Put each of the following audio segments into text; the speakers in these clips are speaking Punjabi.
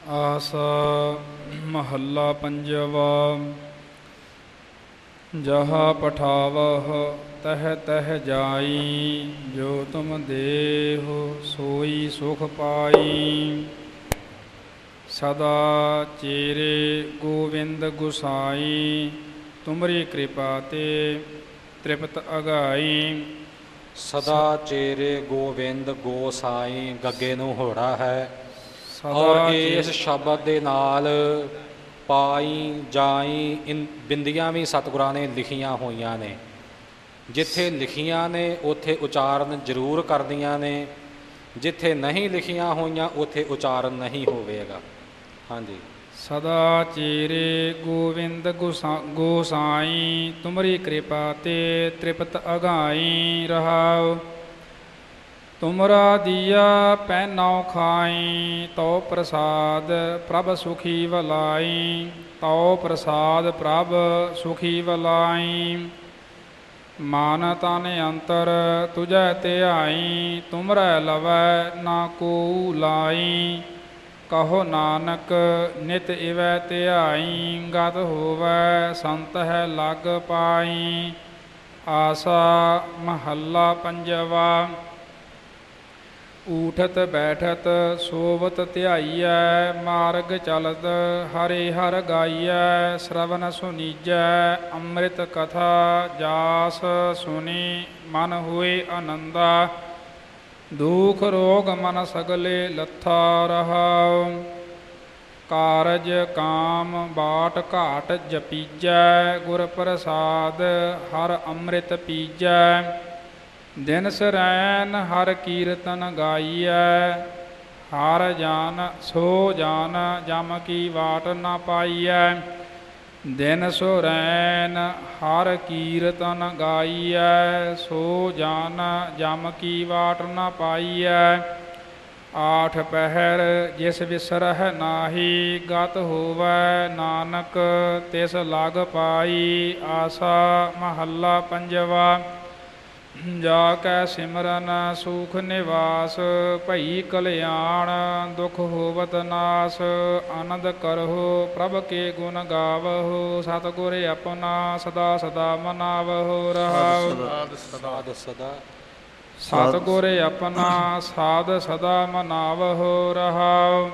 ਆਸਾ ਮਹੱਲਾ ਪੰਜਵਾ। ਜਹਾ ਪਠਾਵਹ ਤਹ ਤਹ ਜਾਈ, ਜੋ ਤੁਮ ਦੇਹੁ ਸੋਈ ਸੁਖ ਪਾਈ। ਸਦਾ ਚੇਰੇ ਗੋਵਿੰਦ ਗੁਸਾਈ, ਤੁਮਰੀ ਕਿਰਪਾ ਤੇ ਤ੍ਰਿਪਤ ਅਗਾਈ। ਸਦਾ ਚੇਰੇ ਗੋਵਿੰਦ ਗੋਸਾਈ ਗੱਗੇ ਨੂੰ ਹੋੜਾ ਹੈ। ਔਰ ਇਸ ਸ਼ਬਦ ਦੇ ਨਾਲ ਪਾਈ ਜਾਈ ਇਨ ਬਿੰਦੀਆਂ ਵੀ ਸਤਿਗੁਰਾਂ ਨੇ ਲਿਖੀਆਂ ਹੋਈਆਂ ਨੇ। ਜਿੱਥੇ ਲਿਖੀਆਂ ਨੇ ਉੱਥੇ ਉਚਾਰਨ ਜ਼ਰੂਰ ਕਰਦੀਆਂ ਨੇ, ਜਿੱਥੇ ਨਹੀਂ ਲਿਖੀਆਂ ਹੋਈਆਂ ਉੱਥੇ ਉਚਾਰਨ ਨਹੀਂ ਹੋਵੇਗਾ। ਹਾਂਜੀ। ਸਦਾ ਚੇਰੇ ਗੋਵਿੰਦ ਗੋਸਾਈ, ਤੁਮਰੀ ਕਿਰਪਾ ਤੇ ਤ੍ਰਿਪਤ ਅਗਾਈ। ਰਹਾਉ ਤੁਮਰਾ ਦੀਆ ਪੈਨਉ ਖਾਈ, ਤਉ ਪ੍ਰਸਾਦ ਪ੍ਰਭ ਸੁਖੀ ਵਲਾਈ। ਤਉ ਪ੍ਰਸਾਦ ਪ੍ਰਭ ਸੁਖੀ ਵਲਾਈ। ਮਨ ਤਨ ਅੰਤਰ ਤੁਝੈ ਧਿਆਈ, ਤੁਮਰੈ ਲਵੈ ਨਾ ਕੋ ਲਾਈ। ਕਹੋ ਨਾਨਕ ਨਿਤ ਇਵੈ ਧਿਆਈ, ਗਤ ਹੋਵੈ ਸੰਤ ਹੈ ਲਗ ਪਾਈ। ਆਸਾ ਮਹੱਲਾ ਪੰਜਵਾ। ਊਠਤ ਬੈਠਤ ਸੋਵਤ ਧਿਆਈਐ, ਮਾਰਗ ਚਲਤ ਹਰਿ ਹਰਿ ਗਾਈਐ। ਸ਼ਰਵਨ ਸੁਨੀਜੈ ਅੰਮ੍ਰਿਤ ਕਥਾ, ਜਾਸ ਸੁਨੀ ਮਨ ਹੋਏ ਆਨੰਦਾ। ਦੁਖ ਰੋਗ ਮਨ ਸਗਲੇ ਲੱਥਾ। ਰਹਾਉ ਕਾਰਜ ਕਾਮ ਬਾਟ ਘਾਟ ਜਪੀਜੈ, ਗੁਰ ਪ੍ਰਸਾਦ ਹਰ ਅੰਮ੍ਰਿਤ ਪੀਜੈ। ਦਿਨ ਸਰੈਨ ਹਰ ਕੀਰਤਨ ਗਾਈਐ, ਹਰ ਜਾਨ ਸੋ ਜਾਨ ਜਮ ਕੀ ਵਾਟ ਨਾ ਪਾਈਐ। ਦਿਨ ਸੁਰੈਨ ਹਰ ਕੀਰਤਨ ਗਾਈਐ, ਸੋ ਜਾਨ ਜਮ ਕੀ ਵਾਟ ਨਾ ਪਾਈਐ। ਆਠ ਪਹਿਰ ਜਿਸ ਵਿਸਰਹਿ ਨਾਹੀ, ਗਤ ਹੋਵੈ ਨਾਨਕ ਤਿਸ ਲਗ ਪਾਈ। ਆਸਾ ਮਹੱਲਾ ਪੰਜਵਾ। ਜਾ ਕੈ ਸਿਮਰਨ ਸੁਖ ਨਿਵਾਸ, ਭਈ ਕਲਿਆਣ ਦੁਖ ਹੋਵਤ ਨਾਸ। ਆਨੰਦ ਕਰਹੁ ਪ੍ਰਭ ਕੇ ਗੁਣ ਗਾਵਹੁ, ਸਤਿਗੁਰ ਆਪਣਾ ਸਦਾ ਸਦਾ ਮਨਾਵਹੁ। ਰਹਾਉ ਸਤਿਗੁਰ ਆਪਣਾ ਸਾਧ ਸਦਾ ਮਨਾਵਹੁ। ਰਹਾਉ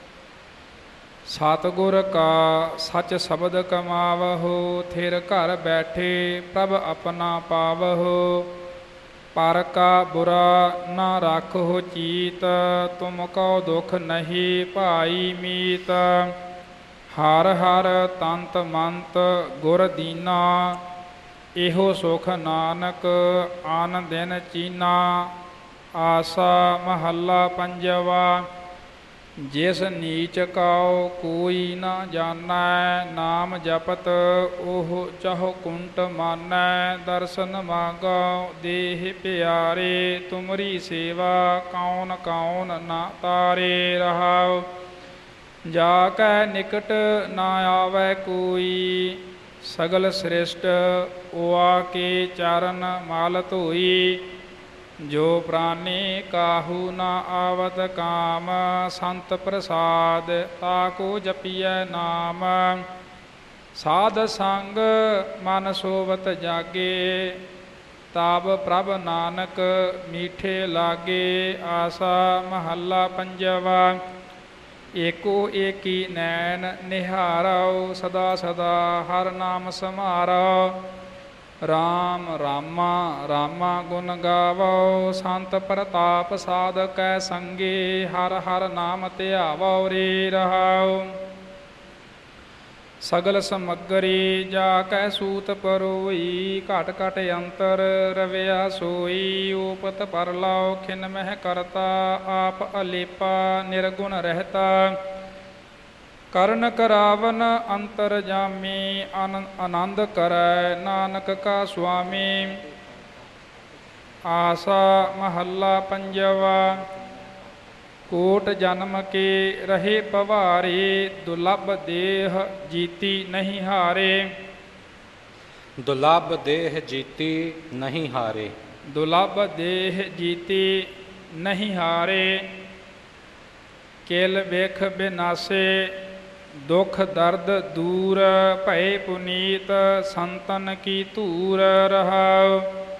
ਸਤਿਗੁਰ ਕਾ ਸੱਚ ਸ਼ਬਦ ਕਮਾਵਹੁ, ਥਿਰ ਘਰ ਬੈਠੇ ਪ੍ਰਭ ਆਪਣਾ ਪਾਵਹੁ। ਪਰ ਕਾ ਬੁਰਾ ਨਾ ਰਾਖਹੁ ਚੀਤ, ਤੁਮ ਕਉ ਦੁਖ ਨਹੀਂ ਭਾਈ ਮੀਤ। ਹਰ ਹਰ ਤੰਤ ਮੰਤ ਗੁਰ ਦੀਨਾ, ਇਹੋ ਸੁਖ ਨਾਨਕ ਆਨ ਦਿਨ ਚੀਨਾ। ਆਸਾ ਮਹੱਲਾ ਪੰਜਵਾ। ਜਿਸ ਨੀਚ ਕਉ ਕੋਈ ਨਾ ਜਾਣੈ, ਨਾਮ ਜਪਤ ਉਹ ਚਾਹੁ ਕੁੰਟ ਮਾਨੈ। ਦਰਸ਼ਨ ਮਾਗਉ ਦੇਹ ਪਿਆਰੇ, ਤੁਮਰੀ ਸੇਵਾ ਕੌਣ ਕੌਣ ਨਾ ਤਾਰੇ। ਰਹਾਉ ਜਾ ਕੈ ਨਿਕਟ ਨਾ ਆਵੈ ਕੋਈ, ਸਗਲ ਸ੍ਰਿਸ਼ਟ ਉਆ ਕੇ ਚਰਨ ਮਲ ਧੋਈ। ਜੋ ਪ੍ਰਾਨੀ ਕਾਹੂ ਨਾ ਆਵਤ ਕਾਮ, ਸੰਤ ਪ੍ਰਸਾਦ ਤਾਕੋ ਜਪੀਐ ਨਾਮ। ਸਾਧ ਸੰਗ ਮਨ ਸੋਵਤ ਜਾਗੇ, ਤਬ ਪ੍ਰਭ ਨਾਨਕ ਮੀਠੇ ਲਾਗੇ। ਆਸਾ ਮਹੱਲਾ ਪੰਜਵਾ। ਏਕੋ ਏਕੀ ਨੈਣ ਨਿਹਾਰਉ, ਸਦਾ ਸਦਾ ਹਰ ਨਾਮ ਸਮਾਰਉ। ਰਾਮ ਰਾਮਾ ਰਾਮਾ ਗੁਣ ਗਾਵਉ, ਸੰਤ ਪ੍ਰਤਾਪ ਸਾਧ ਕੈ ਸੰਗੇ। ਹਰ ਹਰ ਨਾਮ ਧਿਆਵਉ ਰੇ। ਰਹਾਉ ਸਗਲ ਸਮੱਗਰੀ ਜਾ ਕੈ ਸੂਤ ਪਰੋਈ, ਘਟ ਘਟ ਅੰਤਰ ਰਵਿਆ ਸੋਈ। ਊਪਤ ਪਰਲਉ ਖਿਨ ਮਹਿ ਕਰਤਾ, ਆਪ ਅਲੇਪਾ ਨਿਰਗੁਣ ਰਹਿਤਾ। ਕਰਨ ਕਰਾਵਨ ਅੰਤਰ ਜਾਮੀ, ਆਨੰਦ ਕਰੈ ਨਾਨਕ ਕਾ ਸੁਆਮੀ। ਆਸਾ ਮਹੱਲਾ ਪੰਜਵਾ। ਕੋਟ ਜਨਮ ਕੇ ਰਹੇ ਪਵਾਰੇ, ਦੁਲੱਭ ਦੇਹ ਜੀਤੀ ਨਹੀਂ ਹਾਰੇ। ਦੁਲੱਭ ਦੇਹ ਜੀਤੀ ਨਹੀਂ ਹਾਰੇ। ਦੁਲੱਭ ਦੇਹ ਜੀਤੀ ਨਹੀਂ ਹਾਰੇ। ਕਿਲ ਬਿਖ ਬਿਨਾਸੇ ਦੁਖ ਦਰਦ ਦੂਰ ਭਏ ਪੁਨੀਤ ਸੰਤਨ ਕੀ ਧੂਰ ਰਹਾਉ।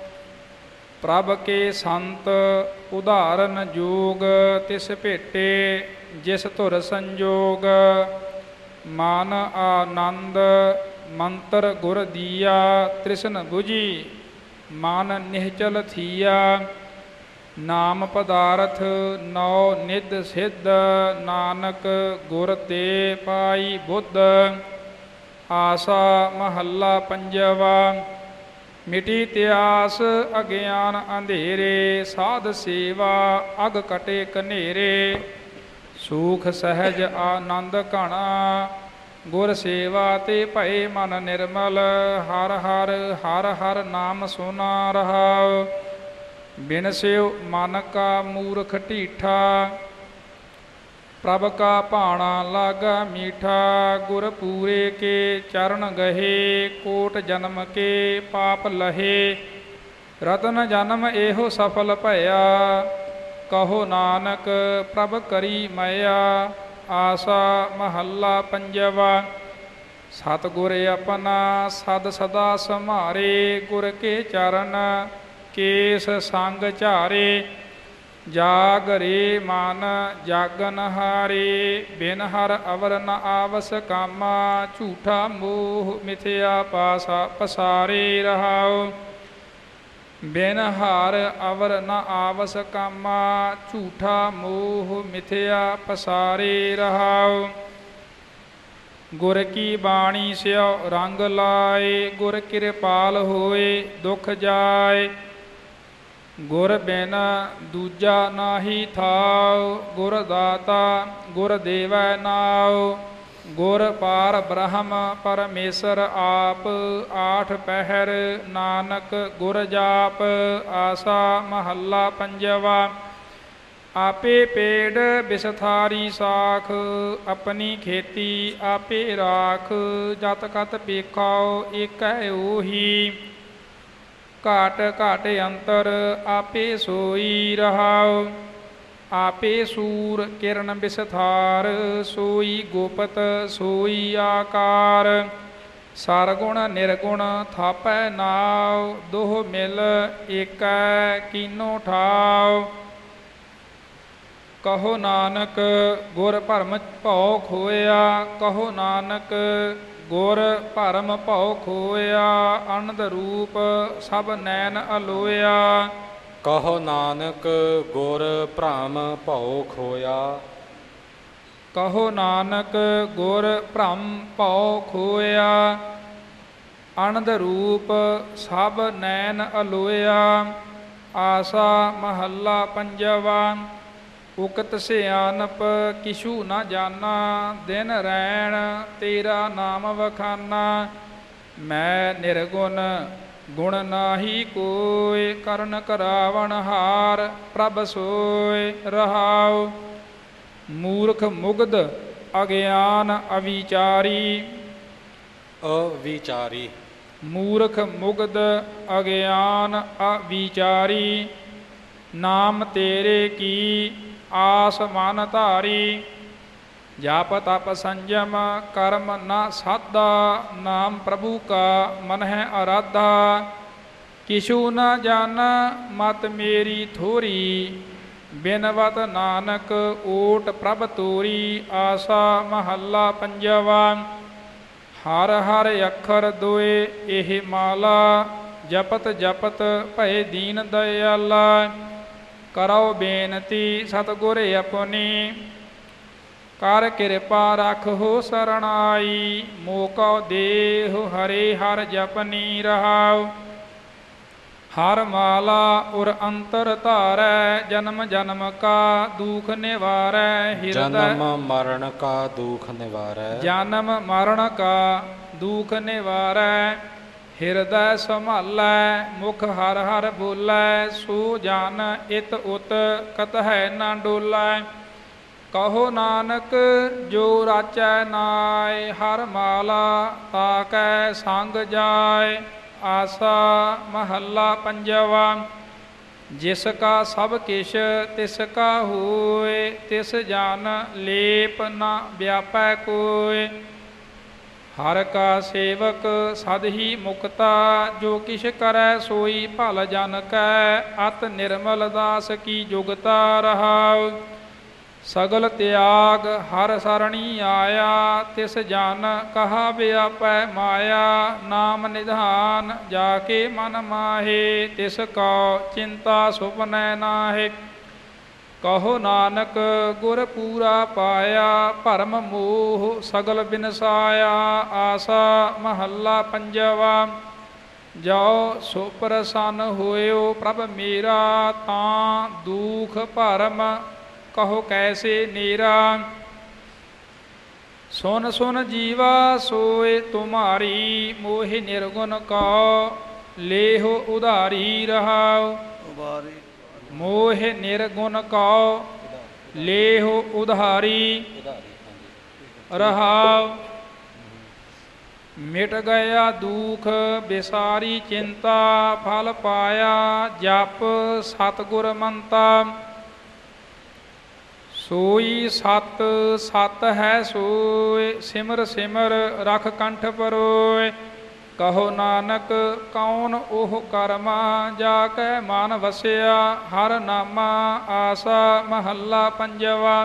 ਪ੍ਰਭ ਕੇ ਸੰਤ ਉਦਾਹਰਨ ਜੋਗ ਤਿਸ ਭੇਟੇ ਜਿਸ ਧੁਰ ਸੰਜੋਗ। ਮਨ ਆਨੰਦ ਮੰਤਰ ਗੁਰ ਦੀਆ ਤ੍ਰਿਸ਼ਨ ਬੁਝੀ ਮਨ ਨਿਹਚਲ ਥੀਆ। ਨਾਮ ਪਦਾਰਥ ਨੌ ਨਿਧ ਸਿੱਧ ਨਾਨਕ ਗੁਰ ਤੇ ਪਾਈ ਬੁੱਧ। ਆਸਾ ਮਹੱਲਾ ਪੰਜਵਾ। ਮਿਟੀ ਤਿਆਸ ਅਗਿਆਨ ਅੰਧੇਰੇ ਸਾਧ ਸੇਵਾ ਅਗ ਕਟੇ ਕਨੇਰੇ। ਸੂਖ ਸਹਿਜ ਆਨੰਦ ਘਣਾ ਗੁਰ ਸੇਵਾ ਤੇ ਭਏ ਮਨ ਨਿਰਮਲ। ਹਰ ਹਰ ਹਰ ਹਰ ਨਾਮ ਸੁਨਾ ਰਹਾਉ। ਬਿਨ ਸਿਉ ਮਨ ਕਾ ਮੂਰਖ ਢੀਠਾ ਪ੍ਰਭ ਕਾ ਭਾਣਾ ਲਾਗਾ ਮੀਠਾ। ਗੁਰ ਪੂਰੇ ਕੇ ਚਰਨ ਗਹੇ ਕੋਟ ਜਨਮ ਕੇ ਪਾਪ ਲਹੇ। ਰਤਨ ਜਨਮ ਇਹੋ ਸਫਲ ਭਇਆ ਕਹੋ ਨਾਨਕ ਪ੍ਰਭ ਕਰੀ ਮਇਆ। ਆਸਾ ਮਹੱਲਾ ਪੰਜਵਾ। ਸਤਿਗੁਰ ਆਪਣਾ ਸਦ ਸਦਾ ਸੰਭਾਰੇ ਗੁਰ ਕੇ ਚਰਨ ਕੇਸ ਸੰਗ ਝਾਰੇ। ਜਾਗ ਰੇ ਮਨ ਜਾਗਨ ਹਾਰੇ ਬਿਨ ਹਰ ਅਵਰ ਨ ਆਵਸ ਕਾਮਾ। ਝੂਠਾ ਮੋਹ ਮਿਥਿਆ ਪਾਸਾ ਪਸਾਰੇ ਰਹਾਉ। ਬਿਨ ਹਰ ਅਵਰ ਨ ਆਵਸ ਕਾਮਾ ਝੂਠਾ ਮੋਹ ਮਿਥਿਆ ਪਸਾਰੇ ਰਹਾਉ। ਗੁਰ ਕੀ ਬਾਣੀ ਸਿਉ ਰੰਗ ਲਾਏ ਗੁਰ ਕਿਰਪਾਲ ਹੋਏ ਦੁਖ ਜਾਏ। ਗੁਰ ਬਿਨ ਦੂਜਾ ਨਾਹੀ ਥਾਉ ਗੁਰ ਦਾਤਾ ਗੁਰ ਦੇਵੈ ਨਾਉ। ਗੁਰ ਪਾਰ ਬ੍ਰਹਮ ਪਰਮੇਸ਼ਰ ਆਪ ਆਠ ਪਹਿਰ ਨਾਨਕ ਗੁਰ ਜਾਪ। ਆਸਾ ਮਹੱਲਾ ਪੰਜਵਾ। ਆਪੇ ਪੇੜ ਬਿਸਥਾਰੀ ਸਾਖ ਆਪਣੀ ਖੇਤੀ ਆਪੇ ਰਾਖ। ਜਤ ਕਤ ਪੇਖਾਉ ਏਕੈ ਓਹੀ ਘਾਟ ਘਾਟ ਅੰਤਰ ਆਪੇ ਸੋਈ ਰਹਾਉ। ਆਪੇ ਸੂਰ ਕਿਰਨ ਬਿਸਥਾਰ ਸੋਈ ਗੋਪਤ ਸੋਈ ਆਕਾਰ। ਸਰਗੁਣ ਨਿਰਗੁਣ ਥਾਪੈ ਨਾਉ ਦੋਹ ਮਿਲ ਏਕੈ ਕੀਨੋ ਠਾਉ। ਕਹੋ ਨਾਨਕ ਗੁਰ ਭਰਮ ਭਉ ਖੋਇਆ ਕਹੋ ਨਾਨਕ ਗੁਰ ਭਰਮ ਭਉ ਖੋਇਆ। ਅਨੰਦ ਰੂਪ ਸਭ ਨੈਣ ਅਲੋਇਆ। ਕਹੋ ਨਾਨਕ ਗੁਰ ਭ੍ਰਮ ਭਉ ਖੋਇਆ। ਕਹੋ ਨਾਨਕ ਗੁਰ ਭ੍ਰਮ ਭਉ ਖੋਇਆ। ਅਨੰਦ ਰੂਪ ਸਭ ਨੈਣ ਅਲੋਇਆ। ਆਸਾ ਮਹੱਲਾ ਪੰਜਵਾ। ਉਕਤ ਸਿਆਨਪ ਕਿਛੂ ਨ ਜਾਨਾ ਦਿਨ ਰੈਣ ਤੇਰਾ ਨਾਮ ਵਖਾਨਾ। ਮੈਂ ਨਿਰਗੁਣ ਗੁਣ ਨਾਹੀ ਕੋਇ ਕਰਨ ਕਰਾਵਣ ਹਾਰ ਪ੍ਰਭ ਸੋਇ ਰਹਾਉ। ਮੂਰਖ ਮੁਗਧ ਅਗਿਆਨ ਅਵਿਚਾਰੀ। ਅਵਿਚਾਰੀ ਮੂਰਖ ਮੁਗਧ ਅਗਿਆਨ ਅਵਿਚਾਰੀ। ਨਾਮ ਤੇਰੇ ਕੀ ਆਸ ਮਨ ਧਾਰੀ। ਜਪ ਤਪ ਸੰਜਮ ਕਰਮ ਨ ਸਾਧਾ ਨਾਮ ਪ੍ਰਭੂ ਕਾ ਮਨ ਹੈ ਅਰਾਧਾ। ਕਿਛੂ ਨ ਜਾਨ ਮਤ ਮੇਰੀ ਥੋਰੀ ਬਿਨਵਤ ਨਾਨਕ ਓਟ ਪ੍ਰਭ ਤੋਰੀ। ਆਸਾ ਮਹੱਲਾ ਪੰਜਵਾ। ਹਰ ਹਰ ਅੱਖਰ ਦੋਏ ਇਹ ਮਾਲਾ ਜਪਤ ਜਪਤ ਭਏ ਦੀਨ ਦਇਆਲਾ। ਕਰੋ ਬੇਨਤੀ ਸਤਿਗੁਰ ਆਪਣੀ ਕਰ ਕਿਰਪਾ ਰੱਖੋ ਸਰਣਾਈ। ਮੋਕੋ ਦੇਹੁ ਹਰੇ ਹਰ ਜਪਨੀ ਰਹਾਉ। ਹਰ ਮਾਲਾ ਉਰ ਅੰਤਰ ਧਾਰੈ ਜਨਮ ਜਨਮ ਕਾ ਦੁਖ ਨਿਵਾਰੈ। ਜਨਮ ਮਰਨ ਕਾ ਦੁਖ ਨਿਵਾਰੈ। ਜਨਮ ਮਰਨ ਕਾ ਦੁਖ ਨਿਵਾਰੈ। ਹਿਰਦੈ ਸੰਭਾਲੈ ਮੁਖ ਹਰ ਹਰ ਬੋਲੈ। ਸੋ ਜਨ ਇਤ ਉਤ ਕਤਹਿ ਨ ਡੋਲੈ। ਕਹੋ ਨਾਨਕ ਜੋ ਰਾਚੈ ਨਾਇ ਹਰ ਮਾਲਾ ਤਾਕੈ ਸੰਗ ਜਾਇ। ਆਸਾ ਮਹੱਲਾ ਪੰਜਵਾ। ਜਿਸ ਕਾ ਸਭ ਕਿਛ ਤਿਸ ਕਾ ਹੋਏ, ਤਿਸ ਜਨ ਲੇਪ ਨਾ ਵਿਆਪੈ ਕੋਇ। ਹਰ ਕਾ ਸੇਵਕ ਸਦ ਹੀ ਮੁਕਤਾ, ਜੋ ਕਿਛ ਕਰੈ ਸੋਈ ਭਲ ਜਨ ਕੈ। ਅਤ ਨਿਰਮਲ ਦਾਸ ਕੀ ਜੁਗਤਾ ਰਹਾਉ, ਸਗਲ ਤਿਆਗ ਹਰ ਸਰਣੀ ਆਇਆ। ਤਿਸ ਜਨ ਕਹਾ ਵਿਆਪੈ ਮਾਇਆ, ਨਾਮ ਨਿਧਾਨ ਜਾ ਕੇ ਮਨ ਮਾਹੇ। ਤਿਸ ਕਉ ਚਿੰਤਾ ਸੁਪਨੈ ਨਾਹਿ, ਕਹੋ ਨਾਨਕ ਗੁਰ ਪੂਰਾ ਪਾਇਆ। ਭਰਮ ਮੋਹ ਸਗਲ ਬਿਨਸਾਇਆ, ਆਸਾ ਮਹੱਲਾ ਪੰਜਵਾ। ਜੋ ਸੋ ਪ੍ਰਸੰਨ ਹੋਇਓ ਪ੍ਰਭ ਮੇਰਾ, ਤਾਂ ਦੁਖ ਭਰਮ ਕਹੋ ਕੈਸੇ ਨੀਰਾ। ਸੁਨ ਸੁਨ ਜੀਵਾ ਸੋਏ ਤੁਮਾਰੀ, ਮੋਹਿ ਨਿਰਗੁਣ ਕਉ ਲੇਹੁ ਉਧਾਰੀ ਰਹਾਉ। ਮੋਹ ਨਿਰਗੁਣ ਕਉ ਲੇਹੁ ਉਧਾਰੀ ਰਹਾਉ। ਮਿਟ ਗਿਆ ਦੁਖ ਬਿਸਾਰੀ ਚਿੰਤਾ, ਫਲ ਪਾਇਆ ਜਪ ਸਤਿਗੁਰ ਮੰਤਾ। ਸੋਈ ਸਤ ਸਤ ਹੈ ਸੋਏ, ਸਿਮਰ ਸਿਮਰ ਰਖ ਕੰਠ ਪਰੋਏ। ਕਹੋ ਨਾਨਕ ਕੌਣ ਉਹ ਕਰਮਾ, ਜਾ ਕੈ ਮਨ ਵਸਿਆ ਹਰ ਨਾਮਾ। ਆਸਾ ਮਹੱਲਾ ਪੰਜਵਾ।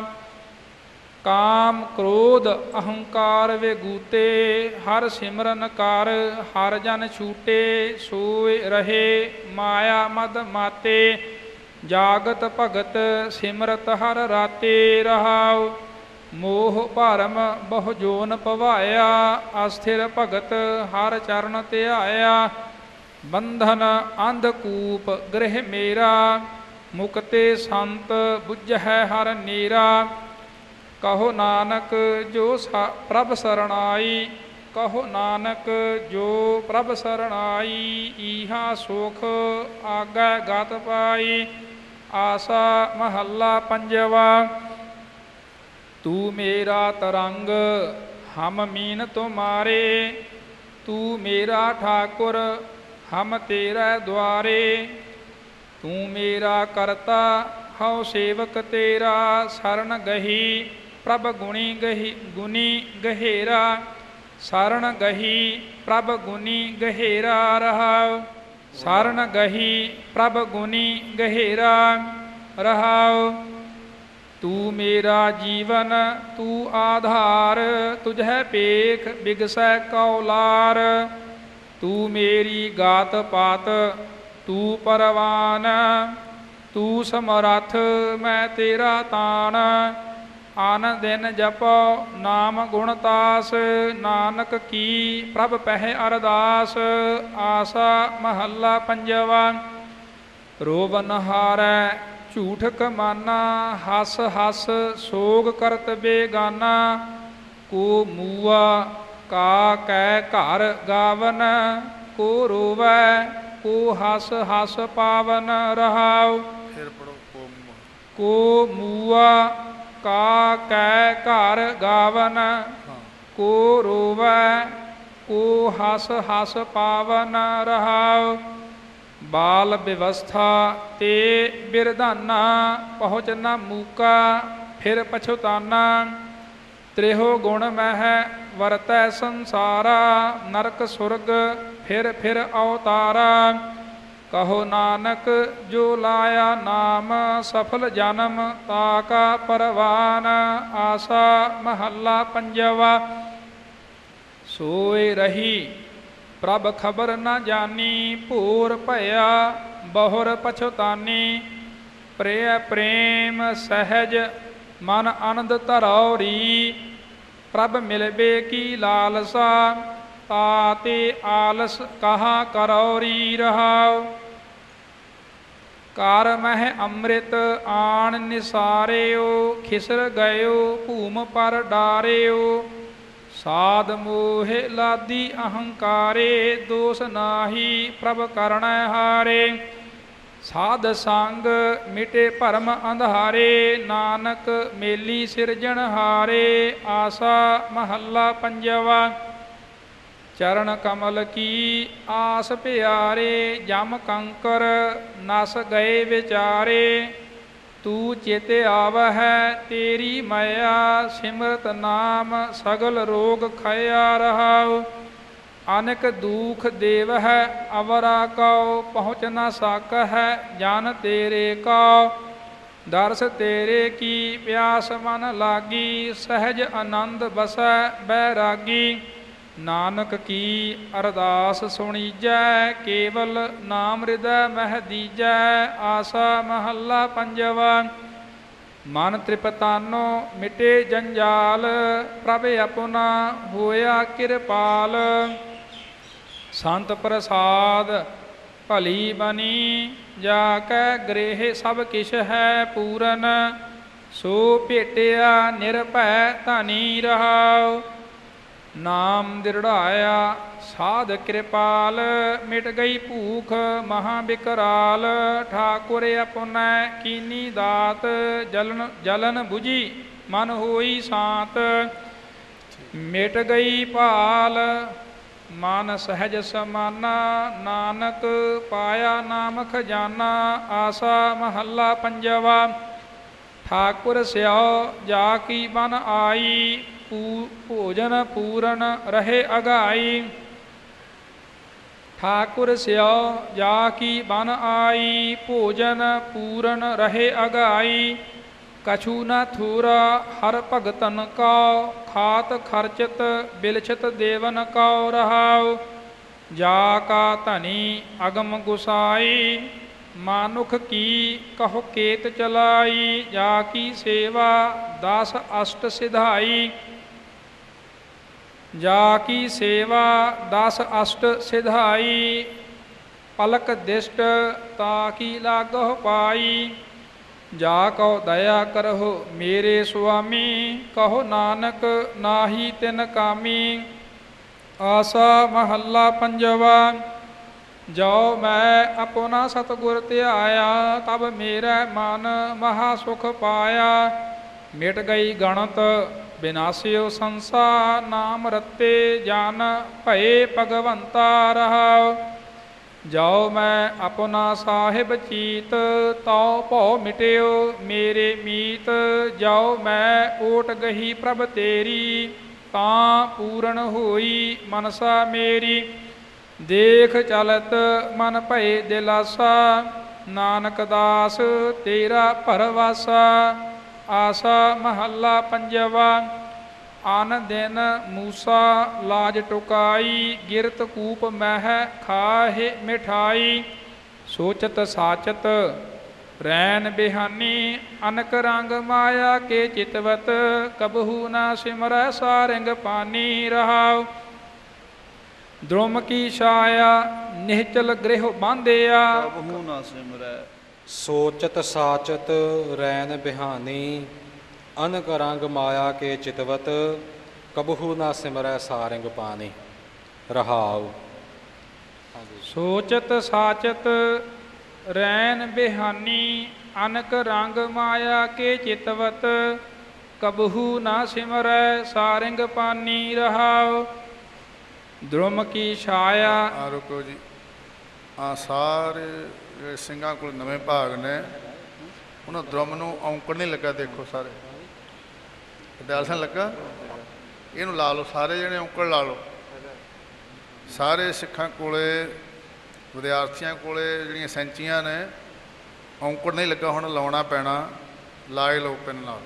ਕਾਮ ਕ੍ਰੋਧ ਅਹੰਕਾਰ ਵੇਗੂਤੇ, ਹਰ ਸਿਮਰਨ ਕਰ ਹਰ ਜਨ ਛੂਟੇ। ਸੋਏ ਰਹੇ ਮਾਇਆ ਮਦ ਮਾਤੇ, ਜਾਗਤ ਭਗਤ ਸਿਮਰਤ ਹਰ ਰਾਤੇ ਰਹਾਉ। ਮੋਹ ਭਰਮ ਬਹੁ ਜੋਨ ਪਵਾਇਆ, ਅਸਥਿਰ ਭਗਤ ਹਰ ਚਰਨ ਧਿਆਇਆ। ਬੰਧਨ ਅੰਧਕੂਪ ਗ੍ਰਹਿ ਮੇਰਾ, ਮੁਕਤੇ ਸੰਤ ਬੁੱਝੈ ਹਰ ਨੀਰਾ। ਕਹੋ ਨਾਨਕ ਜੋ ਪ੍ਰਭ ਸਰਣਾਈ, ਕਹੋ ਨਾਨਕ ਜੋ ਪ੍ਰਭ ਸਰਣਾਈ। ਈਹਾ ਸੁਖ ਆਗੈ ਗਤ ਪਾਈ। ਆਸਾ ਮਹੱਲਾ ਪੰਜਵਾ। ਤੂੰ ਮੇਰਾ ਤਰੰਗ ਹਮ ਮੀਨ ਤੁਮਾਰੇ, ਤੂੰ ਮੇਰਾ ਠਾਕੁਰ ਹਮ ਤੇਰੇ ਦੁਆਰੇ। ਤੂੰ ਮੇਰਾ ਕਰਤਾ ਹਉ ਸੇਵਕ ਤੇਰਾ, ਸਰਣ ਗਹੀ ਪ੍ਰਭ ਗੁਣੀ ਗਹੇਰਾ। ਸਰਣ ਗਹੀ ਪ੍ਰਭ ਗੁਣੀ ਗਹੇਰਾ ਰਹਾਉ। ਸਰਣ ਗਹੀ ਪ੍ਰਭ ਗੁਣੀ ਗਹੇਰਾ ਰਹਾਉ। ਤੂੰ ਮੇਰਾ ਜੀਵਨ ਤੂੰ ਆਧਾਰ, ਤੁਝੈ ਪੇਖ ਬਿਗਸੈ ਕਉਲਾਰ। ਤੂੰ ਮੇਰੀ ਗਾਤ ਪਾਤ ਤੂੰ ਪਰਵਾਨ, ਤੂੰ ਸਮਰੱਥ ਮੈਂ ਤੇਰਾ ਤਾਣ। ਆਨ ਦਿਨ ਜਪੋ ਨਾਮ ਗੁਣ ਤਾਸ, ਨਾਨਕ ਕੀ ਪ੍ਰਭ ਪਹਿ ਅਰਦਾਸ। ਆਸਾ ਮਹੱਲਾ ਪੰਜਵਾ। ਰੋਵਨ ਹਾਰੈ ਝੂਠ ਕਮਾਨਾ, ਹਸ ਹਸ ਸੋਗ ਕਰਤ ਬੇਗਾਨਾ। ਕੋ ਮੂਆ ਕਾ ਕੈ ਘਰ ਗਾਵਨ, ਕੋ ਰੋਵੈ ਕੋ ਹਸ ਹਸ ਪਾਵਨ ਰਹਾਉ। ਕੋ ਮੂਆ ਕਾ ਕੈ ਘਰ ਗਾਵਨ, ਕੋ ਰੋਵੈ ਕੋ ਹਸ ਹਸ ਪਾਵਨ ਰਹਾਉ। ਬਾਲ ਵਿਵਸਥਾ ਤੇ ਬਿਰਧਾਨਾ, ਪਹੁੰਚ ਨ ਮੂਕਾ ਫਿਰ ਪਛੁਤਾਨਾ। ਤ੍ਰਿਹੋ ਗੁਣ ਮਹਿ ਵਰਤੈ ਸੰਸਾਰਾ, ਨਰਕ ਸੁਰਗ ਫਿਰ ਫਿਰ ਅਵਤਾਰਾ। ਕਹੋ ਨਾਨਕ ਜੋ ਲਾਇਆ ਨਾਮ, ਸਫਲ ਜਨਮ ਤਾ ਕਾ ਪਰਵਾਨ। ਆਸਾ ਮਹੱਲਾ ਪੰਜਵਾ। ਸੋਏ ਰਹੀ ਪ੍ਰਭ ਖਬਰ ਨ ਜਾਨੀ, ਭੂਰ ਭਇਆ ਬਹੁਰ ਪਛੁਤਾਨੀ। ਪ੍ਰਿਯ ਪ੍ਰੇਮ ਸਹਿਜ ਮਨ ਆਨੰਦ ਧਰੌਰੀ, ਪ੍ਰਭ ਮਿਲਬੇ ਕੀ ਲਾਲਸਾ। ਤਾਤੇ ਆਲਸ ਕਹਾ ਕਰੌਰੀ ਰਹਾਉ। ਕਰ ਮਹਿ ਅੰਮ੍ਰਿਤ ਆਣ ਨਿਸਾਰਿਓ, ਖਿਸਰ ਗਇਓ ਭੂਮ ਪਰ ਡਾਰਿਓ। ਸਾਧ ਮੋਹਿ ਲਾਦੀ ਅਹੰਕਾਰੇ, ਦੋਸ ਨਾਹੀ ਪ੍ਰਭ ਕਰਣੈ ਹਾਰੇ। ਸਾਧ ਸੰਗ ਮਿਟੇ ਭਰਮ ਅੰਧਾਰੇ, ਨਾਨਕ ਮੇਲੀ ਸਿਰਜਣ ਹਾਰੇ। ਆਸਾ ਮਹੱਲਾ ਪੰਜਵਾ। ਚਰਨ ਕਮਲ ਕੀ ਆਸ ਪਿਆਰੇ, ਜਮ ਕੰਕਰ ਨਸ ਗਏ ਵਿਚਾਰੇ। ਤੂੰ ਚਿਤ ਆਵਹਿ ਤੇਰੀ ਮਾਇਆ, ਸਿਮਰਤ ਨਾਮ ਸਗਲ ਰੋਗ ਖਇਆ ਰਹਾਉ। ਅਨਕ ਦੁਖ ਦੇਵ ਹੈ ਅਵਰਾ ਕਉ, ਪਹੁੰਚ ਨ ਸਕ ਹੈ ਜਨ ਤੇਰੇ ਕਉ। ਦਰਸ ਤੇਰੇ ਕੀ ਪਿਆਸ ਮਨ ਲਾਗੀ, ਸਹਿਜ ਆਨੰਦ ਬਸੈ ਬੈਰਾਗੀ। ਨਾਨਕ ਕੀ ਅਰਦਾਸ ਸੁਣੀਜੈ, ਕੇਵਲ ਨਾਮ ਹਿਰਦੈ ਮਹਿ ਦੀਜੈ। ਆਸਾ ਮਹੱਲਾ ਪੰਜਵਾ। ਮਨ ਤ੍ਰਿਪਤਾਨੋ ਮਿਟੇ ਜੰਜਾਲ, ਪ੍ਰਭ ਆਪਣਾ ਹੋਇਆ ਕਿਰਪਾਲ। ਸੰਤ ਪ੍ਰਸਾਦ ਭਲੀ ਬਨੀ, ਜਾ ਕੈ ਗ੍ਰਹਿ ਸਭ ਕਿਛ ਹੈ ਪੂਰਨ। ਸੋ ਭੇਟਿਆ ਨਿਰਭੈ ਧਨੀ ਰਹਾਉ। ਨਾਮ ਦਿਰੜਾਇਆ ਸਾਧ ਕਿਰਪਾਲ, ਮਿਟ ਗਈ ਭੂਖ ਮਹਾ ਬਿਕਰਾਲ। ਠਾਕੁਰ ਆਪਣੈ ਕੀਨੀ ਦਾਤ, ਜਲਨ ਬੁਝੀ ਮਨ ਹੋਈ ਸ਼ਾਂਤ। ਮਿਟ ਗਈ ਭਾਲ ਮਨ ਸਹਿਜ ਸਮਾਨਾ, ਨਾਨਕ ਪਾਇਆ ਨਾਮ ਖਜ਼ਾਨਾ। ਆਸਾ ਮਹੱਲਾ ਪੰਜਵਾ। ਠਾਕੁਰ ਸਿਓ ਜਾ ਕੀ ਬਨ ਆਈ, ਭੋਜਨ ਪੂਰਨ ਰਹੇ ਅਗਾਈ। ਠਾਕੁਰ ਸਿਓ ਜਾ ਕੀ ਬਨ ਆਈ, ਭੋਜਨ ਪੂਰਨ ਰਹੇ ਅਗਾਈ। ਕਛੂ ਨ ਥੂਰਾ ਹਰ ਭਗਤਨ ਕਉ, ਖਾਤ ਖਰਚਤ ਬਿਲਛਤ ਦੇਵਨ ਕਉ ਰਹਾਉ। ਜਾ ਕਾ ਧਨੀ ਅਗਮ ਗੁਸਾਈ, ਮਾਨੁਖ ਕੀ ਕਹੋ ਕੇਤ ਚਲਾਈ। ਜਾ ਕੀ ਸੇਵਾ 10 ਅਸ਼ਟ ਸਿਧਾਈ, ਜਾ ਕੀ ਸੇਵਾ 10 ਅਸ਼ਟ ਸਿਧਾਈ। ਪਲਕ ਦਿਸ਼ਟ ਤਾ ਕੀ ਲਾਗਹੁ ਪਾਈ। ਜਾ ਕਉ ਦਇਆ ਕਰਹੁ ਮੇਰੇ ਸੁਆਮੀ, ਕਹੋ ਨਾਨਕ ਨਾਹੀ ਤਿਨ ਕਾਮੀ। ਆਸਾ ਮਹੱਲਾ ਪੰਜਵਾ। ਜੋ ਮੈਂ ਆਪਣਾ ਸਤਿਗੁਰ ਧਿਆਇਆ, ਤਬ ਮੇਰਾ ਮਨ ਮਹਾ ਸੁਖ ਪਾਇਆ। ਮਿਟ ਗਈ ਗਣਤ ਬਿਨਾਸਿਓ ਸੰਸਾ, ਨਾਮ ਰਤੇ ਜਨ ਭਏ ਭਗਵੰਤਾ ਰਹਾਉ। ਜੋ ਮੈਂ ਆਪਣਾ ਸਾਹਿਬ ਚੀਤ, ਤਉ ਭਉ ਮਿਟਿਓ ਮੇਰੇ ਮੀਤ। ਜੋ ਮੈਂ ਓਟ ਗਹੀ ਪ੍ਰਭ ਤੇਰੀ, ਤਾਂ ਪੂਰਨ ਹੋਈ ਮਨਸਾ ਮੇਰੀ। ਦੇਖ ਚਲਤ ਮਨ ਭਏ ਦਿਲਾਸਾ, ਨਾਨਕ ਦਾਸ ਤੇਰਾ ਭਰਵਾਸਾ। ਆਸਾ ਮਹੱਲਾ ਪੰਜਵਾ। ਅਨ ਦਿਨ ਮੂਸਾ ਲਾਜ ਟੁਕਾਈ, ਗਿਰਤ ਕੂਪ ਮਹਿ ਖਾਹੇ ਮਿਠਾਈ। ਸੋਚਤ ਸਾਚਤ ਰੈਨ ਬਿਹਾਨੀ, ਅਨਕ ਰੰਗ ਮਾਇਆ ਕੇ ਚਿਤਵਤ। ਕਬਹੂ ਨਾ ਸਿਮਰੈ ਸਾਰੰਗ ਪਾਨੀ ਰਹਾਉ। ਦ੍ਰੋਮ ਕੀ ਛਾਇਆ ਨਿਹਚਲ ਗ੍ਰਹਿ ਬਾਂਧਿਆ, ਕਬਹੂ ਨਾ ਸਿਮਰੈ। ਸੋਚਤ ਸਾਚਤ ਰੈਨ ਬਿਹਾਨੀ, ਅਨਕ ਰੰਗ ਮਾਇਆ ਕੇ ਚਿਤਵਤ। ਕਬਹੂ ਨਾ ਸਿਮਰੈ ਸਾਰੰਗ ਪਾਨੀ ਰਹਾਉ। ਸੋਚਤ ਸਾਚਤ ਰੈਨ ਬਿਹਾਨੀ, ਅਨਕ ਰੰਗ ਮਾਇਆ ਕੇ ਚਿਤਵਤ। ਕਬਹੂ ਨਾ ਸਿਮਰੈ ਸਾਰੰਗ ਪਾਨੀ ਰਹਾਉ। ਦ੍ਰੁਮ ਕੀ ਛਾਇਆ। ਆ ਰੁਕੋ ਜੀ। ਆ ਸਾਰੇ ਜਿਹੜੇ ਸਿੰਘਾਂ ਕੋਲ ਨਵੇਂ ਭਾਗ ਨੇ, ਉਹਨਾਂ ਦ੍ਰੁਮ ਨੂੰ ਔਂਕੜ ਨਹੀਂ ਲੱਗਾ। ਦੇਖੋ ਸਾਰੇ ਦਿਆਲ ਸਿੰਘ ਲੱਗਾ, ਇਹਨੂੰ ਲਾ ਲਓ ਸਾਰੇ ਜਣੇ, ਔਂਕੜ ਲਾ ਲਓ। ਸਾਰੇ ਸਿੱਖਾਂ ਕੋਲੇ, ਵਿਦਿਆਰਥੀਆਂ ਕੋਲੇ ਜਿਹੜੀਆਂ ਸੈਂਚੀਆਂ ਨੇ, ਔਂਕੜ ਨਹੀਂ ਲੱਗਾ, ਹੁਣ ਲਾਉਣਾ ਪੈਣਾ। ਲਾਏ ਲਓ ਪੈਨ ਨਾਲ।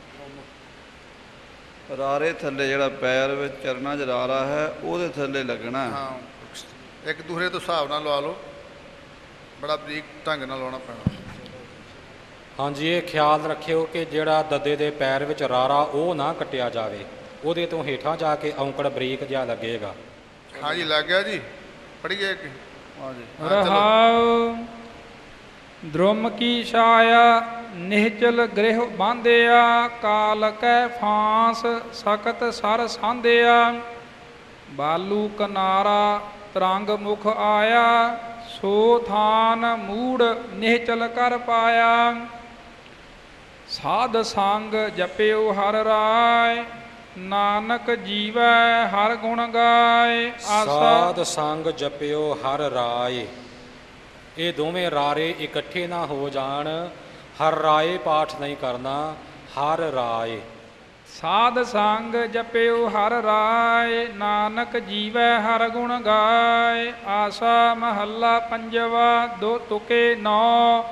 ਰਾਰੇ ਥੱਲੇ ਜਿਹੜਾ ਪੈਰ ਵਿੱਚ ਚਰਨਾਂ 'ਚ ਰਾਰਾ ਹੈ, ਉਹਦੇ ਥੱਲੇ ਲੱਗਣਾ। ਹਾਂ, ਇੱਕ ਦੂਸਰੇ ਤੋਂ ਹਿਸਾਬ ਨਾਲ ਲਵਾ ਲਓ, ਬੜਾ ਬਰੀਕ ਢੰਗ ਨਾਲ ਲਾਉਣਾ ਪੈਣਾ। ਹਾਂਜੀ, ਇਹ ਖਿਆਲ ਰੱਖਿਓ ਕਿ ਜਿਹੜਾ ਦੱਦੇ ਦੇ ਪੈਰ ਵਿੱਚ ਰਾਰਾ ਉਹ ਨਾ ਕੱਟਿਆ ਜਾਵੇ, ਉਹਦੇ ਤੋਂ ਹੇਠਾਂ ਜਾ ਕੇ ਔਂਕੜ ਬਰੀਕ ਜਿਹਾ ਲੱਗੇਗਾ। ਹਾਂਜੀ, ਲੱਗ ਗਿਆ ਜੀ। ਪੜ੍ਹੀਏ ਕਿ ਰਹਾਉ। ਦ੍ਰੁਮ ਕੀ ਛਾਇਆ ਨਿਹਚਲ ਗ੍ਰਹਿ ਬਾਂਧਿਆ, ਕਾਲ ਕੈ ਫਾਂਸ ਸਖਤ ਸਰ ਸਾਂਧਿਆ। ਬਾਲੂ ਕਿਨਾਰਾ ਤਰੰਗ ਮੁਖ ਆਇਆ, ਸੋ ਥਾਨ ਮੂੜ ਨਿਹਚਲ ਕਰ ਪਾਇਆ। ਸਾਧ ਸੰਗ ਜਪਿਓ ਹਰ ਰਾਏ, ਨਾਨਕ ਜੀਵੈ ਹਰ ਗੁਣ ਗਾਏ। ਸਾਧ ਸੰਗ ਜਪਿਓ ਹਰ ਰਾਏ। ਇਹ ਦੋਵੇਂ ਰਾਰੇ ਇਕੱਠੇ ਨਾ ਹੋ ਜਾਣ। ਹਰ ਰਾਏ ਪਾਠ ਨਹੀਂ ਕਰਨਾ, ਹਰ ਰਾਏ। ਸਾਧ ਸੰਗ ਜਪਿਓ ਹਰ ਰਾਏ, ਨਾਨਕ ਜੀਵੈ ਹਰ ਗੁਣ ਗਾਏ। ਆਸਾ ਮਹੱਲਾ ਪੰਜਵਾ, ਦੋ ਤੁਕੇ ਨੌ।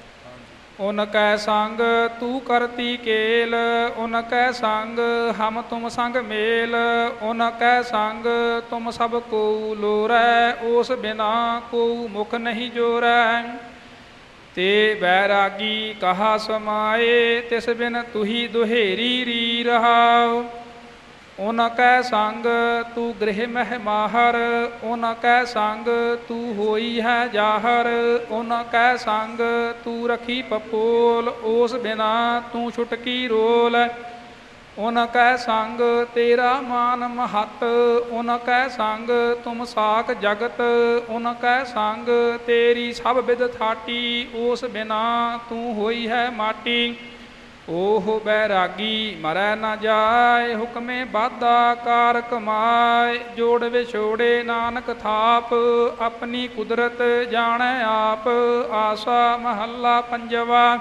ਉਨ ਕੈ ਸੰਗ ਤੂ ਕਰਤੀ ਕੇਲ, ਉਨ ਕੈ ਸੰਗ ਹਮ ਤੁਮ ਸੰਗ ਮੇਲ। ਉਨ ਕੈ ਸੰਗ ਤੁਮ ਸਭ ਕੋ ਲੋਰੈ, ਉਸ ਬਿਨਾ ਕੋ ਮੁਖ ਨਹੀਂ ਜੋਰੈ। ਤੇ ਬੈਰਾਗੀ ਕਹਾ ਸਮਾਏ, ਤਿਸ ਬਿਨ ਤੁਹੀ ਦੁਹੇਰੀ ਰੀ ਰਹਾਉ। ਉਨ ਕੈ ਸੰਗ ਤੂ ਗ੍ਰਹਿ ਮਹਿ ਮਾਹਰ, ਉਨ ਕੈ ਸੰਗ ਤੂ ਹੋਈ ਹੈ ਜਾਹਰ। ਉਨ ਕੈ ਸੰਗ ਤੂ ਰਖੀ ਪਪੋਲ, ਉਸ ਬਿਨਾ ਤੂੰ ਛੁਟਕੀ ਰੋਲ। ਉਨ ਕੈ ਸੰਗ ਤੇਰਾ ਮਾਨ ਮਹੱਤ, ਉਨ ਕੈ ਸੰਗ ਤੁਮ ਸਾਖ ਜਗਤ। ਉਨ ਕੈ ਸੰਗ ਤੇਰੀ ਸਭ ਬਿਦ ਥਾਟੀ, ਉਸ ਬਿਨਾ ਤੂੰ ਹੋਈ ਹੈ ਮਾਟੀ। ਓਹ ਬੈਰਾਗੀ ਮਰੈ ਨਾ ਜਾਏ, ਹੁਕਮੇ ਬਾਧਾ ਕਾਰ ਕਮਾਏ। ਜੋੜ ਵਿਛੋੜੇ ਨਾਨਕ ਥਾਪ, ਆਪਣੀ ਕੁਦਰਤ ਜਾਣੈ ਆਪ। ਆਸਾ ਮਹੱਲਾ ਪੰਜਵਾ,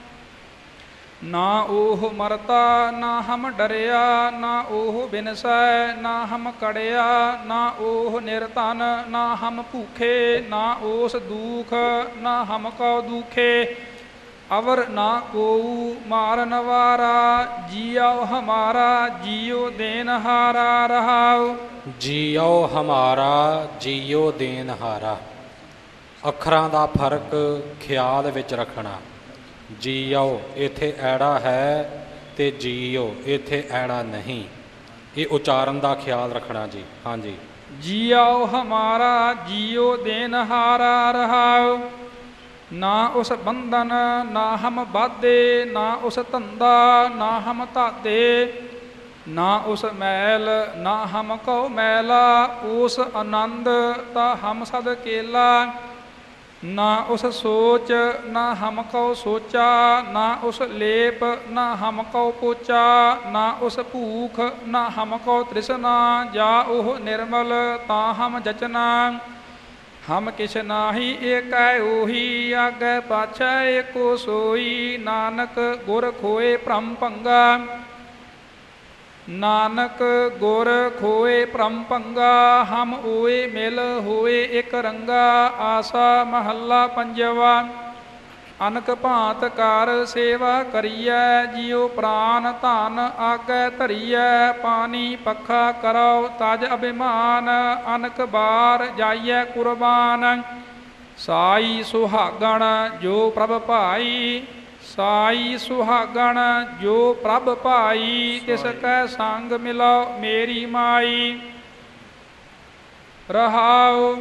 ਨਾ ਉਹ ਮਰਤਾ ਨਾ ਹਮ ਡਰਿਆ, ਨਾ ਉਹ ਬਿਨਸੈ ਨਾ ਹਮ ਕੜਿਆ। ਨਾ ਉਹ ਨਿਰਧਨ ਨਾ ਹਮ ਭੂਖੇ, ਨਾ ਉਸ ਦੁਖ ਨਾ ਹਮ ਕਉ ਦੁਖੇ। ਅਵਰ ਨਾ ਕੋਊ ਮਾਰਨ ਵਾਰਾ, ਜੀਉ ਹਮਾਰਾ ਜੀਉ ਦੇਨਹਾਰਾ ਰਹਾਉ। ਜੀਉ ਹਮਾਰਾ ਜੀਉ ਦੇਨਹਾਰਾ। ਅੱਖਰਾਂ ਦਾ ਫਰਕ ਖਿਆਲ ਵਿੱਚ ਰੱਖਣਾ। ਜੀਉ ਇੱਥੇ ਐੜਾ ਹੈ ਤੇ ਜੀਉ ਇੱਥੇ ਐੜਾ ਨਹੀਂ। ਇਹ ਉਚਾਰਨ ਦਾ ਖਿਆਲ ਰੱਖਣਾ ਜੀ। ਹਾਂਜੀ। ਜੀਉ ਹਮਾਰਾ ਜੀਉ ਦੇਨਹਾਰਾ ਰਹਾਉ। ਨਾ ਉਸ ਬੰਧਨ ਨਾ ਹਮ ਬਾਧੇ, ਨਾ ਉਸ ਧੰਦਾ ਨਾ ਹਮ ਧਾਦੇ। ਨਾ ਉਸ ਮੈਲ ਨਾ ਹਮ ਕਉ ਮੈਲਾ, ਉਸ ਆਨੰਦ ਤਾ ਹਮ ਸਦ ਕੇਲਾ। ਨਾ ਉਸ ਸੋਚ ਨਾ ਹਮ ਕਉ ਸੋਚਾ, ਨਾ ਉਸ ਲੇਪ ਨਾ ਹਮ ਕਉ ਪੋਚਾ। ਨਾ ਉਸ ਭੂਖ ਨਾ ਹਮ ਕਉ ਤ੍ਰਿਸ਼ਨਾ, ਜਾ ਉਹ ਨਿਰਮਲ ਤਾ ਹਮ ਜਚਨਾ। ਹਮ ਕਿਛ ਨਾਹੀ ਏਕੈ ਉਹੀ, ਆਗੈ ਪਾਛੈ ਏਕੋ ਸੋਈ। ਨਾਨਕ ਗੁਰ ਖੋਏ ਭ੍ਰਮ ਭੰਗਾ, ਨਾਨਕ ਗੁਰ ਖੋਏ ਭ੍ਰਮ ਭੰਗਾ। ਹਮ ਓਏ ਮਿਲ ਹੋਏ ਇਕ ਰੰਗਾ। ਆਸਾ ਮਹੱਲਾ ਪੰਜਵਾ, ਅਨਕ ਭਾਂਤ ਕਰ ਸੇਵਾ ਕਰੀਐ, ਜਿਉ ਪ੍ਰਾਨ ਧਨ ਆਗੈ ਧਰੀਐ। ਪਾਣੀ ਪੱਖਾ ਕਰਉ ਤਜ ਅਭਿਮਾਨ, ਅਨਕ ਬਾਰ ਜਾਈਐ ਕੁਰਬਾਨ। ਸਾਈ ਸੁਹਾਗਣ ਜੋ ਪ੍ਰਭ ਭਾਈ, ਸਾਈ ਸੁਹਾਗਣ ਜੋ ਪ੍ਰਭ ਭਾਈ। ਤਿਸ ਕੈ ਸੰਗ ਮਿਲਉ ਮੇਰੀ ਮਾਈ ਰਹਾਉ।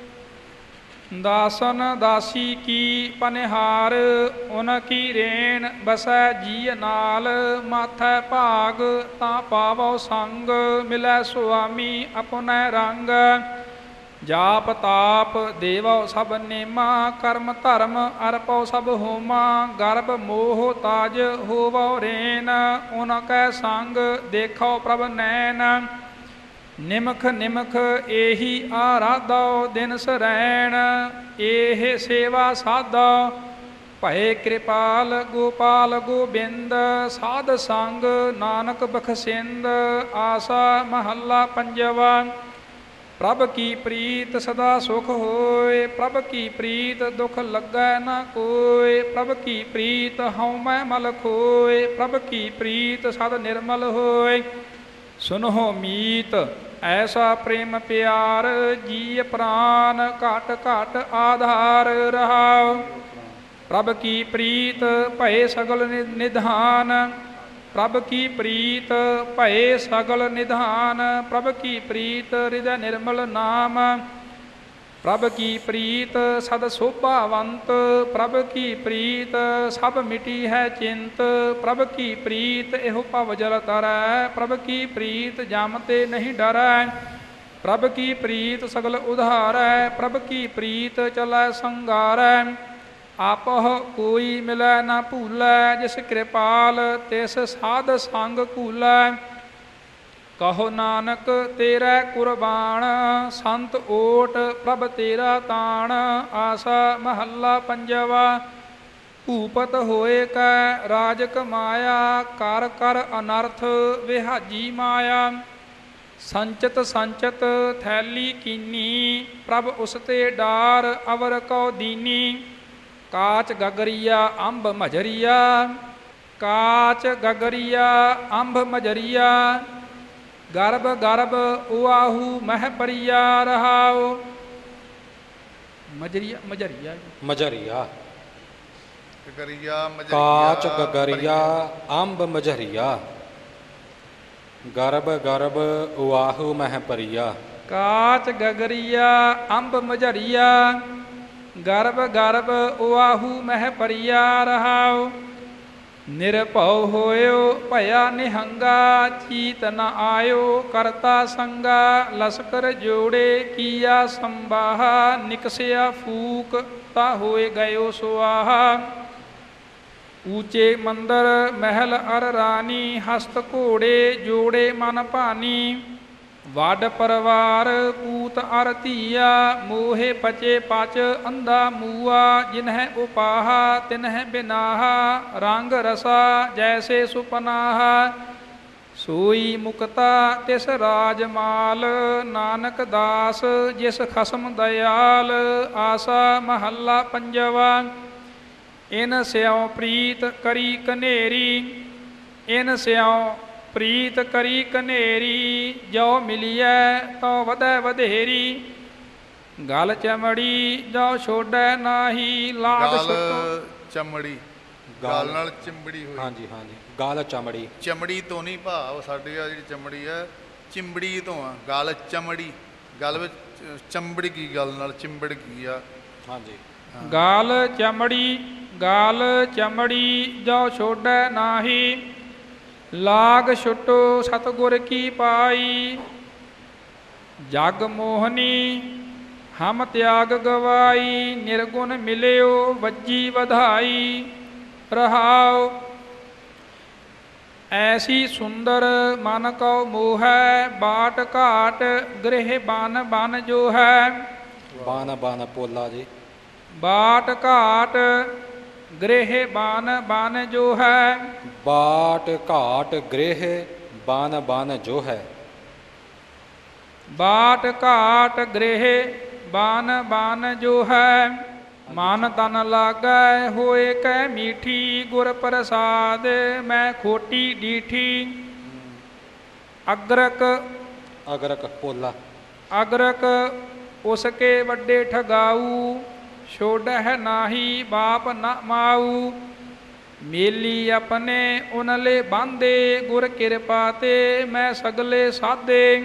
ਦਾਸਨ ਦਾਸੀ ਕੀ ਪਨਿਹਾਰ, ਉਨ ਕੀ ਰੇਣ ਬਸੈ ਜੀ ਨਾਲ। ਮਾਥੈ ਭਾਗ ਤਾਂ ਪਾਵਉ ਸੰਗ, ਮਿਲੈ ਸੁਆਮੀ ਆਪਣੈ ਰੰਗ। ਜਾਪ ਤਾਪ ਦੇਵਉ ਸਭ ਨੇਮਾ, ਕਰਮ ਧਰਮ ਅਰਪਉ ਸਭ ਹੋਮਾ। ਗਰਭ ਮੋਹ ਤਾਜ ਹੋਵਉ ਰੇਨ, ਉਨ ਕੈ ਸੰਗ ਦੇਖਉ ਪ੍ਰਭ ਨੈਨ। ਨਿਮਖ ਨਿਮਖ ਏਹੀ ਆਰਾਧਉ, ਦਿਨ ਸਰੈਣ ਇਹ ਸੇਵਾ ਸਾਧਉ। ਭਏ ਕਿਰਪਾਲ ਗੋਪਾਲ ਗੋਬਿੰਦ, ਸਾਧ ਸੰਗ ਨਾਨਕ ਬਖਸ਼ਿੰਦ। ਆਸਾ ਮਹੱਲਾ ਪੰਜਵਾ, ਪ੍ਰਭ ਕੀ ਪ੍ਰੀਤ ਸਦਾ ਸੁਖ ਹੋਏ। ਪ੍ਰਭ ਕੀ ਪ੍ਰੀਤ ਦੁਖ ਲੱਗੈ ਨਾ ਕੋਇ। ਪ੍ਰਭ ਕੀ ਪ੍ਰੀਤ ਹਉਮੈ ਮਲ ਖੋਏ। ਪ੍ਰਭ ਕੀ ਪ੍ਰੀਤ ਸਦ ਨਿਰਮਲ ਹੋਏ। ਸੁਨਹੁ ਮੀਤ ਐਸਾ ਪ੍ਰੇਮ ਪਿਆਰ, ਜੀ ਪ੍ਰਾਨ ਘਟ ਘਟ ਆਧਾਰ ਰਹਾਉ। ਪ੍ਰਭ ਕੀ ਪ੍ਰੀਤ ਭਏ ਸਗਲ ਨਿਧਾਨ, ਪ੍ਰਭ ਕੀ ਪ੍ਰੀਤ ਭਏ ਸਗਲ ਨਿਧਾਨ। ਪ੍ਰਭ ਕੀ ਪ੍ਰੀਤ ਹਿਰਦੈ ਨਿਰਮਲ ਨਾਮ, ਪ੍ਰਭ ਕੀ ਪ੍ਰੀਤ ਸਦ ਸੋਭਾਵੰਤ। ਪ੍ਰਭ ਕੀ ਪ੍ਰੀਤ ਸਭ ਮਿਟੀ ਹੈ ਚਿੰਤ। ਪ੍ਰਭ ਕੀ ਪ੍ਰੀਤ ਇਹੋ ਭਵ ਜਲ ਤਰੈ, ਪ੍ਰਭ ਕੀ ਪ੍ਰੀਤ ਜਮ ਤੇ ਨਹੀਂ ਡਰੈ। ਪ੍ਰਭ ਕੀ ਪ੍ਰੀਤ ਸਗਲ ਉਧਾਰੈ, ਪ੍ਰਭ ਕੀ ਪ੍ਰੀਤ ਚਲੈ ਸੰਗਾਰੈ। ਆਪਹੁ ਕੋਈ ਮਿਲੈ ਨਾ ਭੂਲੈ, ਜਿਸ ਕਿਰਪਾਲ ਤਿਸ ਸਾਧ ਸੰਗ ਕੂਲੈ। ਕਹੋ ਨਾਨਕ ਤੇਰਾ ਕੁਰਬਾਨ, ਸੰਤ ਓਟ ਪ੍ਰਭ ਤੇਰਾ ਤਾਣ। ਆਸਾ ਮਹੱਲਾ ਪੰਜਵਾ। ਭੂਪਤ ਹੋਏ ਕੈ ਰਾਜ ਕਮਾਇਆ, ਕਰ ਕਰ ਅਨਰਥ ਵਿਹਾਜੀ ਮਾਇਆ। ਸੰਚਤ ਸੰਚਤ ਥੈਲੀ ਕੀਨੀ, ਪ੍ਰਭ ਉਸ ਤੇ ਡਾਰ ਅਵਰ ਕਉ ਦੀਨੀ। ਕਾਚ ਗਗਰੀਆ ਅੰਬ ਮਜਰੀਆ, ਕਾਚ ਗਗਰੀਆ ਅੰਬ ਮਜਰੀਆ। ਗਰਭ ਗਰਭ ਉਆਹੂ ਮਹਿ ਪਰੀਆ ਰਹਾਉ। ਮਜਰੀਆ ਮਜਰੀਆ ਮਜਰੀਆ। ਗਗਰੀਆ ਮਜਰੀਆ ਕਾਚ ਗਗਰੀਆ ਅੰਬ ਮਜਰੀਆ। ਗਰਭ ਗਰਭ ਉਆਹੂ ਮਹਿ ਪਰੀਆ। ਕਾਚ ਗਗਰੀਆ ਅੰਬ ਮਜਰੀਆ, ਗਰਭ ਗਰਭ ਉਆਹੂ ਮਹਿ ਪਰੀਆ ਰਹਾਉ। ਨਿਰਭਉ ਹੋਇਓ ਭਇਆ ਨਿਹੰਗਾ, ਚੀਤ ਨ ਆਇਓ ਕਰਤਾ ਸੰਗਾ। ਲਸਕਰ ਜੋੜੇ ਕੀਆ ਸੰਬਾਹਾ, ਨਿਕਸਿਆ ਫੂਕ ਤਾ ਹੋਏ ਗਇਓ ਸੁਆਹਾ। ਊਚੇ ਮੰਦਰ ਮਹਿਲ ਅਰ ਰਾਨੀ, ਹਸਤ ਘੋੜੇ ਜੋੜੇ ਮਨ ਭਾਨੀ। ਵੱਡ ਪਰਿਵਾਰ ਪੂਤ ਅਰ ਧੀਆ, ਮੋਹੇ ਪਚੇ ਪਚ ਅੰਧਾ ਮੂਆ। ਜਿਨਹਿ ਉਪਾਹਾ ਤਿਨਹਿ ਬਿਨਾਹਾ, ਰੰਗ ਰਸਾ ਜੈਸੇ ਸੁਪਨਾਹਾ। ਸੋਈ ਮੁਕਤਾ ਤਿਸ ਰਾਜ ਮਾਲ, ਨਾਨਕ ਦਾਸ ਜਿਸ ਖਸਮ ਦਇਆਲ। ਆਸਾ ਮਹੱਲਾ ਪੰਜਵਾ। ਇਨ ਸਿਉ ਪ੍ਰੀਤ ਕਰੀ ਕਨੇਰੀ, ਇਨ ਸਿਉ ਪ੍ਰੀਤ ਕਰੀ ਕਨੇਰੀ। ਜੋ ਮਿਲੀਐ ਤੋ ਵਧੈ ਵਧੇਰੀ, ਗਲ ਚਮੜੀ ਜੋ ਛੋੜੈ ਨਾਹੀ। ਲਾਗ ਗਲ ਚਮੜੀ, ਗਲ ਨਾਲ ਚਿੰਬੜੀ ਹੋਈ। ਹਾਂਜੀ ਹਾਂਜੀ, ਗਲ ਚਮੜੀ। ਚਮੜੀ ਤੋਂ ਨਹੀਂ ਭਾਵ ਸਾਡੀ ਆ ਜਿਹੜੀ ਚਮੜੀ ਹੈ ਚਿੰਬੜੀ ਤੋਂ ਆ। ਗਲ ਚਮੜੀ, ਗਲ ਵਿੱਚ ਚੰਬੜ ਗਈ, ਗਲ ਨਾਲ ਚਿੰਬੜ ਗਈ ਆ। ਹਾਂਜੀ। ਗਾਲ ਚਮੜੀ, ਗਾਲ ਚਮੜੀ ਜੋ ਛੋੜੈ ਨਾਹੀ। ਲਾਗ ਛੁਟੋ ਸਤਿਗੁਰ ਕੀ ਪਾਈ, ਜਗ ਮੋਹਨੀ ਹਮ ਤਿਆਗ ਗਵਾਈ। ਨਿਰਗੁਣ ਮਿਲਿਓ ਵੱਜੀ ਵਧਾਈ ਰਹਾਉ। ਐਸੀ ਸੁੰਦਰ ਮਨ ਕਉ ਮੋਹੈ, ਬਾਟ ਘਾਟ ਗ੍ਰਹਿ ਬਨ ਬਨ ਜੋ ਹੈ। ਬਨ ਬਨ ਪੋਲਾ ਜੀ। ਬਾਟ ਘਾਟ ਗ੍ਰਹਿ ਬਨ ਬਨ ਜੋ ਹੈ। ਬਾਟ ਘਾਟ ਗ੍ਰਹਿ ਬਨ ਬਨ ਜੋ ਹੈ। ਬਾਟ ਘਾਟ ਗ੍ਰਹਿ ਬਨ ਬਨ ਜੋ ਹੈ। ਮਨ ਤਨ ਲਾਗੈ ਹੋਏ ਕੈ ਮੀਠੀ, ਗੁਰ ਪ੍ਰਸਾਦ ਮੈਂ ਖੋਟੀ ਡੀਠੀ। ਅਗਰਕ, ਅਗਰਕ ਪੋਲਾ। ਅਗਰਕ ਉਸਕੇ ਵੱਡੇ ਠਗਾਊ, ਛੋੜਹਿ ਨਾਹੀ ਬਾਪ ਨ ਮਾਊ। ਮੇਲੀ ਆਪਣੇ ਉਨਲੇ ਬਾਂਦੇ, ਗੁਰ ਕਿਰਪਾ ਤੇ ਮੈਂ ਸਗਲੇ ਸਾਧੇ।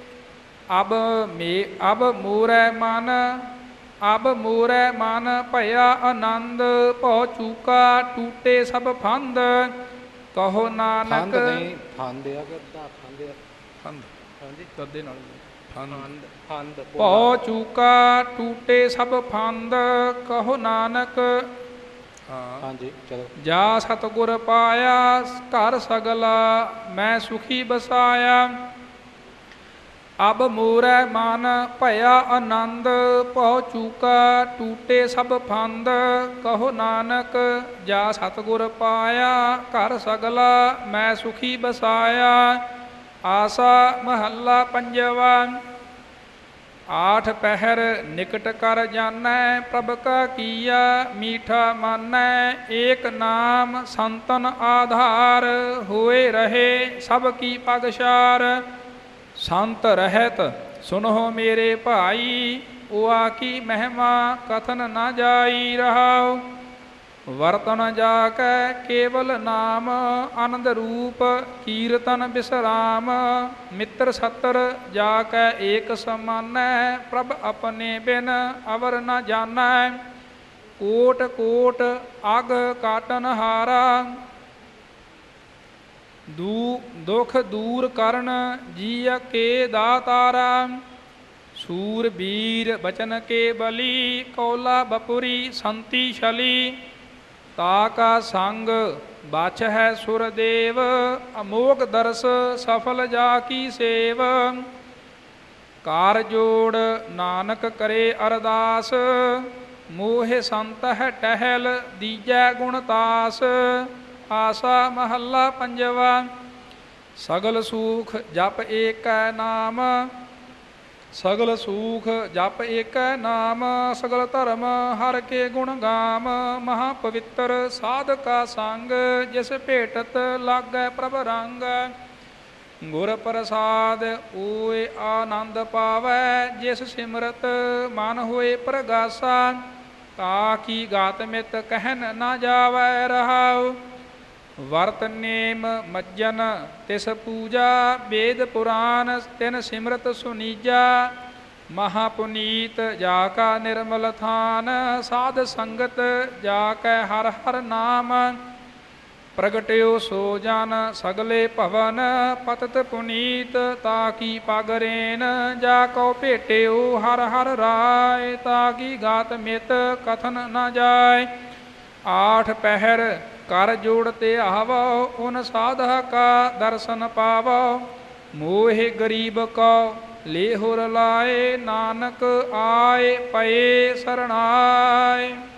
ਅਬ ਮੋਰੈ ਮਨ, ਅਬ ਮੋਰੈ ਮਨ ਭਇਆ ਆਨੰਦ। ਭਉ ਚੂਕਾ ਟੂਟੇ ਸਭ ਫੰਦ, ਕਹੋ ਨਾਨਕ। ਫੰਦ ਨਹੀਂ, ਫੰਦ ਆ ਗੱਦਾ, ਫੰਦ ਆ। ਫੰਦ, ਹਾਂਜੀ ਗੱਦੇ ਨਾਲ। ਫੰਦ, ਫੰਦ। ਭਉ ਚੂਕਾ ਟੂਟੇ ਸਭ ਫੰਦ, ਕਹੋ ਨਾਨਕ। ਹਾਂ ਹਾਂਜੀ ਚਲੋ। ਜਾ ਸਤਿਗੁਰ ਪਾਇਆ ਘਰ ਸਗਲਾ, ਮੈਂ ਸੁਖੀ ਬਸਾਇਆ। ਅਬ ਮੋਰੈ ਮਨ ਭਇਆ ਆਨੰਦ, ਭਉ ਚੂਕਾ ਟੂਟੇ ਸਭ ਫੰਦ। ਕਹੋ ਨਾਨਕ ਜਾ ਸਤਿਗੁਰ ਪਾਇਆ ਘਰ ਸਗਲਾ, ਮੈਂ ਸੁਖੀ ਬਸਾਇਆ। ਆਸਾ ਮਹੱਲਾ ਪੰਜਵਾ। ਆਠ ਪਹਿਰ ਨਿਕਟ ਕਰ ਜਾਣੈ, ਪ੍ਰਭ ਕਾ ਕੀਆ ਮੀਠਾ ਮਾਨੈ। ਏਕ ਨਾਮ ਸੰਤਨ ਆਧਾਰ, ਹੋਏ ਰਹੇ ਸਭ ਕੀ ਪਗਸ਼ਾਰ। ਸੰਤ ਰਹਿਤ ਸੁਨੋ ਮੇਰੇ ਭਾਈ, ਉਆ ਕੀ ਮਹਿਮਾ ਕਥਨ ਨਾ ਜਾਈ ਰਹਾਉ। ਵਰਤਨ ਜਾ ਕੈ ਕੇਵਲ ਨਾਮ, ਆਨੰਦ ਰੂਪ ਕੀਰਤਨ ਬਿਸਰਾਮ। ਮਿੱਤਰ ਸੱਤਰ ਜਾ ਕੈ ਏਕ ਸਮਾਨੈ, ਪ੍ਰਭ ਆਪਣੇ ਬਿਨ ਅਵਰ ਨ ਜਾਣੈ। ਕੋਟ ਕੋਟ ਅਗ ਕਾਟਨ ਹਾਰਾ, ਦੁਖ ਦੂਰ ਕਰਨ ਜੀਅ ਕੇ ਦਾਤਾਰਾ। ਸੂਰ ਬੀਰ ਬਚਨ ਕੇ ਬਲੀ, ਕੌਲਾ ਬਪੁਰੀ ਸੰਤੀ ਛਲੀ। ਤਾ ਕਾ ਸੰਗ ਬਾਛ ਹੈ ਸੁਰਦੇਵ, ਅਮੋਗ ਦਰਸ ਸਫਲ ਜਾ ਕੀ ਸੇਵ। ਕਾਰ ਜੋੜ ਨਾਨਕ ਕਰੇ ਅਰਦਾਸ, ਮੋਹਿ ਸੰਤ ਹੈ ਟਹਿਲ ਦੀਜੈ ਗੁਣ ਤਾਸ। ਆਸਾ ਮਹੱਲਾ ਪੰਜਵਾ। ਸਗਲ ਸੂਖ ਜਪ ਏਕੈ ਨਾਮ, ਸਗਲ ਸੂਖ ਜਪ ਏਕੈ ਨਾਮ। ਸਗਲ ਧਰਮ ਹਰ ਕੇ ਗੁਣ ਗਾਮ, ਮਹਾ ਪਵਿੱਤਰ ਸਾਧ ਕਾ ਸੰਗ। ਜਿਸ ਭੇਟਤ ਲਾਗੈ ਪ੍ਰਭ ਰੰਗ, ਗੁਰ ਪ੍ਰਸਾਦ ਓਏ ਆਨੰਦ ਪਾਵੈ। ਜਿਸ ਸਿਮਰਤ ਮਨ ਹੋਏ ਪ੍ਰਗਾਸਾ, ਤਾ ਕੀ ਗਾਤ ਮਿਤ ਕਹਿਨ ਨਾ ਜਾਵੈ ਰਹਾਉ। ਵਰਤ ਨੇਮ ਮੱਜਨ ਤਿਸ ਪੂਜਾ, ਵੇਦ ਪੁਰਾਨ ਤਿਨ ਸਿਮਰਤ ਸੁਨੀਜਾ। ਮਹਾ ਪੁਨੀਤ ਜਾ ਕਾ ਨਿਰਮਲ ਥਾਨ, ਸਾਧ ਸੰਗਤ ਜਾ ਕੈ ਹਰ ਹਰ ਨਾਮ। ਪ੍ਰਗਟਿਓ ਸੋ ਜਨ ਸਗਲੇ ਭਵਨ, ਪਤਤ ਪੁਨੀਤ ਤਾ ਕੀ ਪਗ ਰੇਨ। ਜਾ ਕਉ ਭੇਟਿਓ ਹਰ ਹਰ ਰਾਏ, ਤਾ ਕੀ ਗਾਤ ਮਿਤ ਕਥਨ ਨ ਜਾਏ। ਆਠ ਪਹਿਰ ਕਰ ਜੋੜ ਤੇ ਆਵੋ, ਉਨ ਸਾਧਾ ਕਾ ਦਰਸ਼ਨ ਪਾਵੋ। ਮੋਹਿ ਗਰੀਬ ਕੋ ਲੇਹੁਰ ਲਾਏ, ਨਾਨਕ ਆਏ ਪਏ ਸਰਣਾਏ।